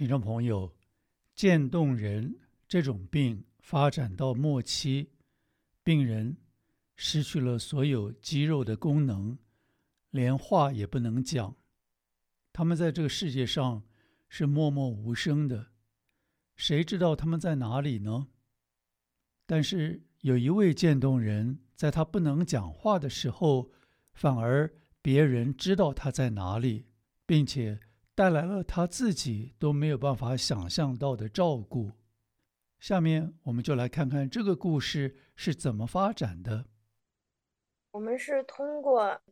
听众朋友，渐冻人这种病发展到末期，病人失去了所有肌肉的功能，连话也不能讲。他们在这个世界上是默默无声的，谁知道他们在哪里呢？但是有一位渐冻人，在他不能讲话的时候，反而别人知道他在哪里，并且带来了他自己都没有办法想象到的照顾。下面我们就来看看这个故事是怎么发展的。 我们是通过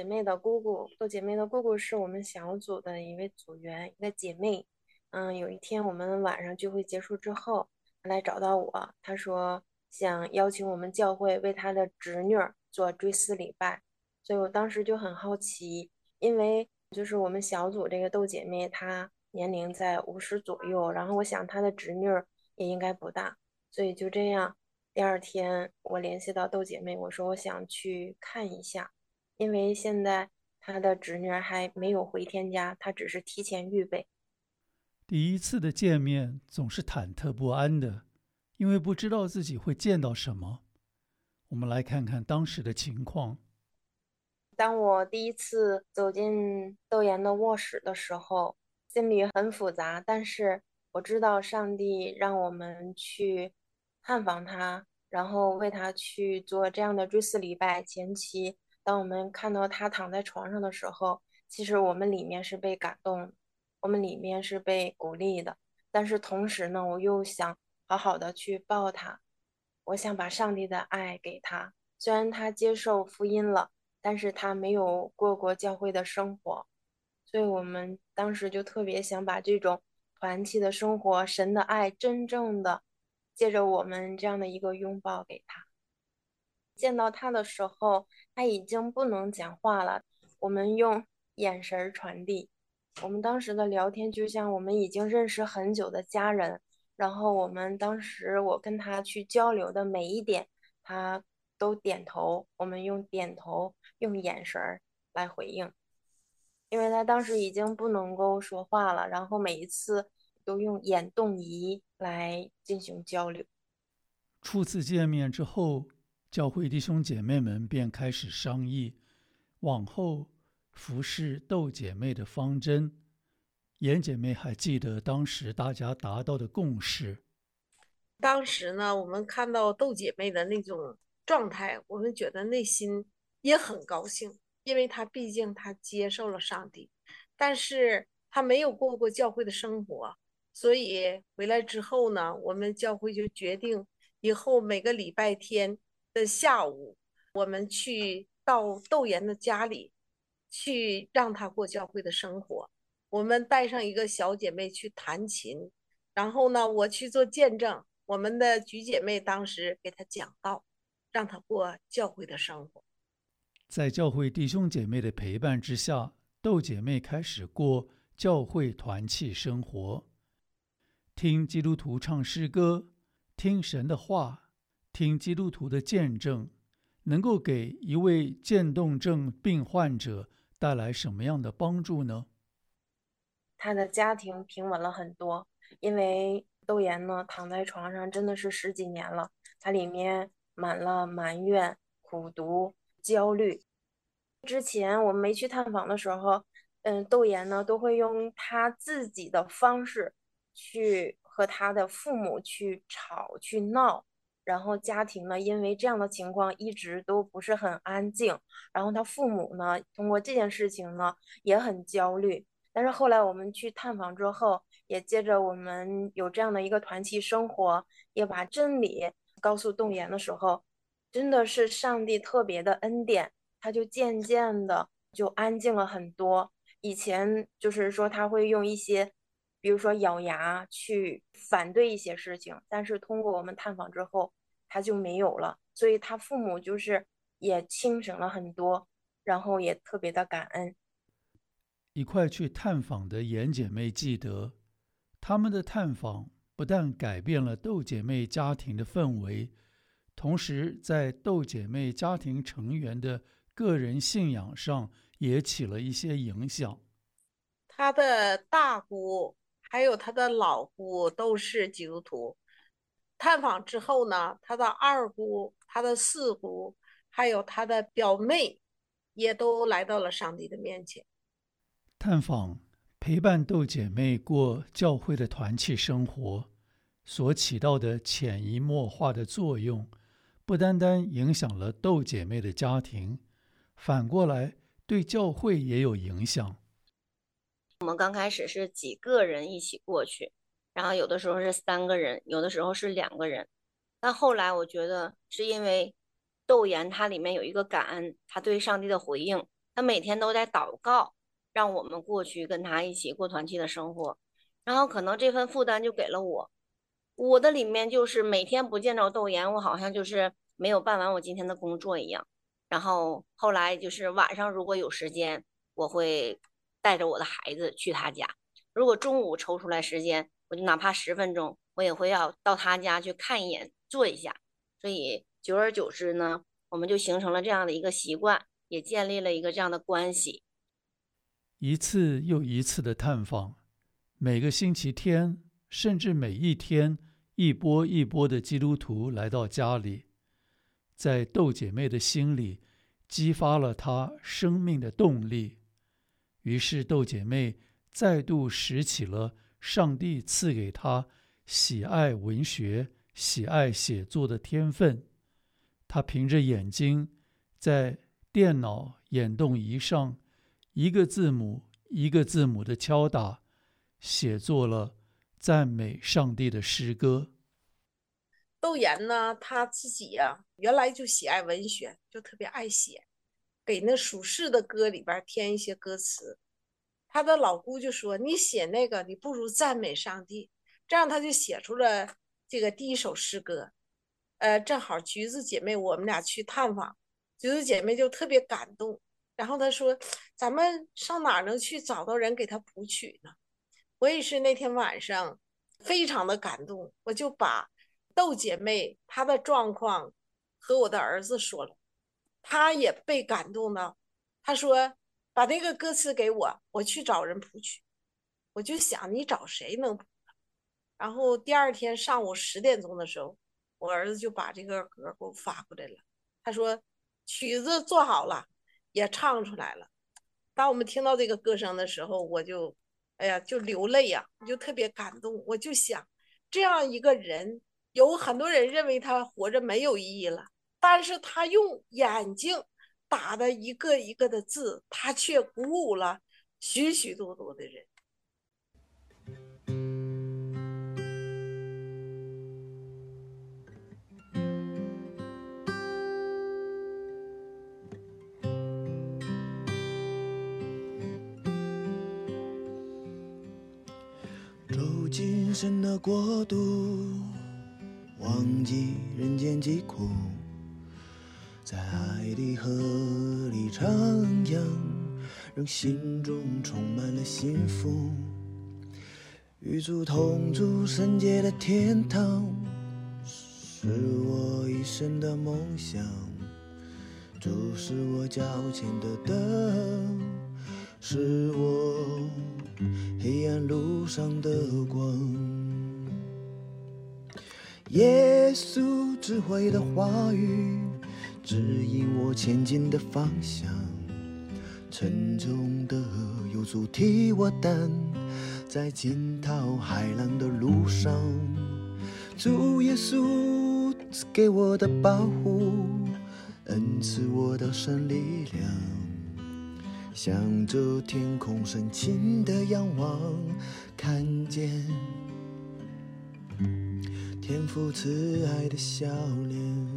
豆姐妹的姑姑是我们小组的一位组员，一个姐妹。有一天我们晚上聚会结束之后，她来找到我，她说想邀请我们教会为她的侄女儿做追思礼拜，所以我当时就很好奇，因为就是我们小组这个豆姐妹，她年龄在50左右，然后我想她的侄女儿也应该不大，所以就这样。第二天，我联系到豆姐妹，我说我想去看一下，因为现在她的侄女还没有回天家，她只是提前预备。 第一次的见面总是忐忑不安的，因为不知道自己会见到什么。我们来看看当时的情况。 当我第一次走进窦妍的卧室的时候，心里很复杂，但是我知道上帝让我们去探访他，然后为他去做这样的追思礼拜。前期，当我们看到他躺在床上的时候，其实我们里面是被感动的，我们里面是被鼓励的。但是同时呢，我又想好好的去抱他，我想把上帝的爱给他。虽然他接受福音了。但是他没有过教会的生活，所以我们当时就特别想把这种团契的生活、神的爱，真正的借着我们这样的一个拥抱给他。见到他的时候，他已经不能讲话了，我们用眼神传递。我们当时的聊天就像我们已经认识很久的家人，然后我们当时我跟他去交流的每一点，他都点头，我们用点头、用眼神来回应，因为他当时已经不能够说话了，然后每一次都用眼动仪来进行交流。 初次见面之后，教会弟兄姐妹们便开始商议往后服侍窦姐妹的方针。严姐妹还记得当时大家达到的共识。 当时呢，我们看到豆姐妹的那种状态，我们觉得内心也很高兴，因为她毕竟她接受了上帝，但是她没有过教会的生活，所以回来之后呢，我们教会就决定以后每个礼拜天的下午，我们去到窦妍的家里，去让她过教会的生活。我们带上一个小姐妹去弹琴，然后呢，我去做见证。我们的菊姐妹当时给她讲道，让她过教会的生活。 在教会弟兄姐妹的陪伴之下，窦姐妹开始过教会团契生活，听基督徒唱诗歌，听神的话，听基督徒的见证，能够给一位渐冻症病患者带来什么样的帮助呢？ 他的家庭平稳了很多，因为窦妍呢躺在床上真的是十几年了，他里面满了埋怨、苦毒、焦虑。之前我们没去探访的时候，窦妍呢都会用他自己的方式去和他的父母去吵去闹，然后家庭呢因为这样的情况一直都不是很安静，然后他父母呢通过这件事情呢也很焦虑。但是后来我们去探访之后，也接着我们有这样的一个团契生活，也把真理告诉窦妍的时候，真的是上帝特别的恩典。他就渐渐的就安静了很多。以前就是说他会用一些，比如说咬牙去反对一些事情，但是通过我们探访之后，他就没有了。所以他父母就是也轻省了很多，然后也特别的感恩。 一块去探访的严姐妹记得，他们的探访不但改变了窦姐妹家庭的氛围，同时在窦姐妹家庭成员的个人信仰上也起了一些影响。 她的大姑还有他的老姑都是基督徒。探访之后呢，他的二姑、他的四姑，还有他的表妹，也都来到了上帝的面前。 探访陪伴豆姐妹过教会的团契生活，所起到的潜移默化的作用，不单单影响了豆姐妹的家庭，反过来对教会也有影响。 我们刚开始是几个人一起过去，然后有的时候是3个人，有的时候是2个人。但后来我觉得是因为豆研它里面有一个感恩，他对上帝的回应，他每天都在祷告，让我们过去跟他一起过团契的生活。然后可能这份负担就给了我，我的里面就是每天不见着豆研，我好像就是没有办完我今天的工作一样。然后后来就是晚上如果有时间，我会带着我的孩子去他家。如果中午抽出来时间，我就哪怕10分钟，我也会要到他家去看一眼，坐一下。所以久而久之呢，我们就形成了这样的一个习惯，也建立了一个这样的关系。 一次又一次的探访，每个星期天，甚至每一天，一波一波的基督徒来到家里，在豆姐妹的心里激发了她生命的动力。于是豆姐妹再度拾起了上帝赐给她喜爱文学、喜爱写作的天分。她凭着眼睛在电脑眼动仪上一个字母一个字母的敲打，写作了赞美上帝的诗歌。 豆研呢，他自己呀，原来就喜爱文学，就特别爱写，给那属世的歌里边添一些歌词。他的老姑就说：“你写那个，你不如赞美上帝。”这样他就写出了这个第一首诗歌。正好橘子姐妹我们俩去探访，橘子姐妹就特别感动。然后她说：“咱们上哪能去找到人给他谱曲呢？”我也是那天晚上非常的感动，我就把豆姐妹她的状况和我的儿子说了，他也被感动到，他说把那个歌词给我，我去找人谱曲。我就想你找谁能谱？然后第二天上午10点钟的时候，我儿子就把这个歌给我发过来了。他说曲子做好了，也唱出来了。当我们听到这个歌声的时候，我就哎呀就流泪呀，我就特别感动。我就想这样一个人，有很多人认为他活着没有意义了，但是他用眼睛打的一个一个的字，他却鼓舞了许许多多的人。 走进神的国度，忘记人间疾苦，在爱的河里徜徉，让心中充满了幸福。与主同住圣洁的天堂，是我一生的梦想。主是我脚前的灯，是我黑暗路上的光。耶稣智慧的话语指引我前进的方向，沉重的有主替我担，在惊涛骇浪的路上，主耶稣赐给我的保护，恩赐我的神力量，向着天空深情的仰望，看见天父慈爱的笑脸。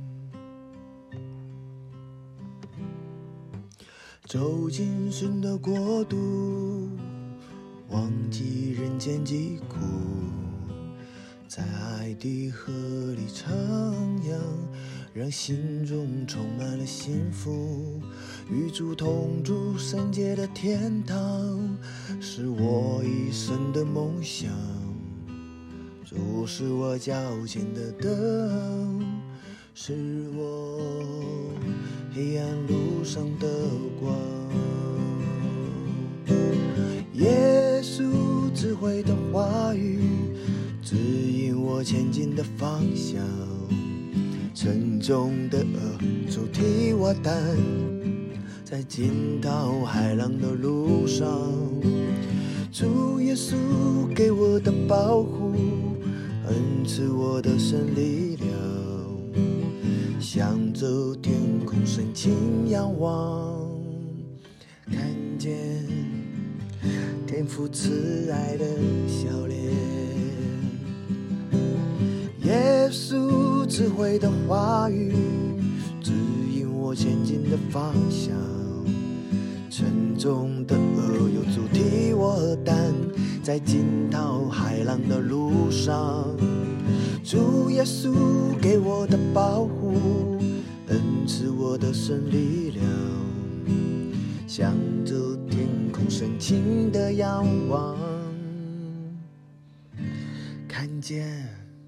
走进神的国度，忘记人间疾苦，在爱的河里徜徉，让心中充满了幸福。与主同住圣洁的天堂，是我一生的梦想。主是我脚前的灯，是我黑暗路上的光。耶稣智慧的话语，指引我前进的方向。沉重的主替我担，在惊涛骇浪的路上，主耶稣给我的保护，恩赐我的神力量，向着天空深情仰望，看见天父慈爱的笑脸。耶稣智慧的话语，指引我前进的方向。沉重的有主替我担，在惊涛骇浪的路上，主耶稣给我的保护，恩赐我的神力量，向着天空深情的仰望，看见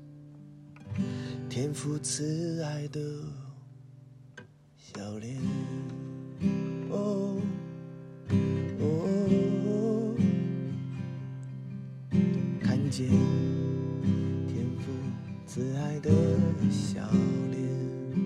天父慈爱的笑脸。哦哦，看见天父慈爱的笑脸。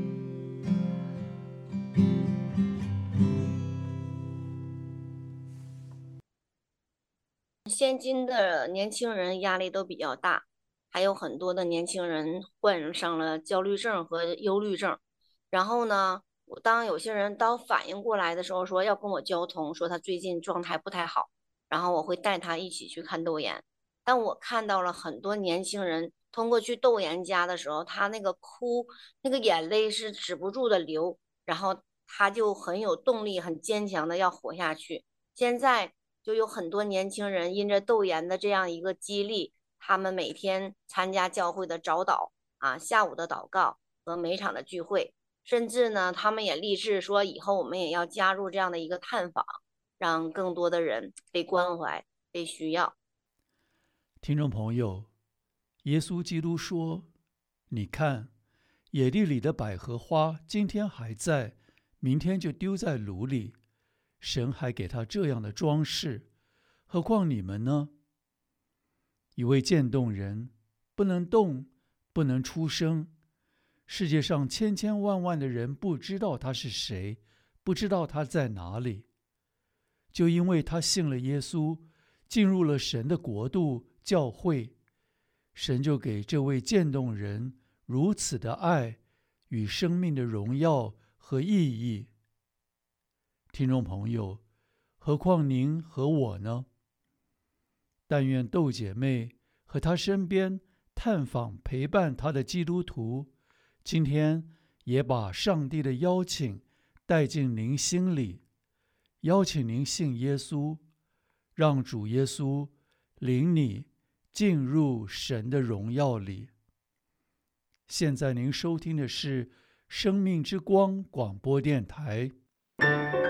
现今的年轻人压力都比较大，还有很多的年轻人患上了焦虑症和忧虑症。然后呢，当有些人反应过来的时候，说要跟我交通，说他最近状态不太好，然后我会带他一起去看窦妍。但我看到了很多年轻人通过去窦妍家的时候，他那个哭，那个眼泪是止不住的流，然后他就很有动力，很坚强的要活下去。现在就有很多年轻人因着窦妍的这样一个激励，他们每天参加教会的早祷下午的祷告和每场的聚会，甚至呢，他们也立志说以后我们也要加入这样的一个探访，让更多的人被关怀、被需要。 听众朋友，耶稣基督说：“你看，野地里的百合花今天还在，明天就丢在炉里。神还给他这样的装饰，何况你们呢？”一位渐冻人，不能动，不能出声。世界上千千万万的人不知道他是谁，不知道他在哪里。就因为他信了耶稣，进入了神的国度教会，神就给这位渐冻人如此的爱与生命的荣耀和意义。听众朋友，何况您和我呢？但愿窦姐妹和她身边探访陪伴她的基督徒，今天也把上帝的邀请带进您心里，邀请您信耶稣，让主耶稣领你进入神的荣耀里。现在您收听的是生命之光广播电台。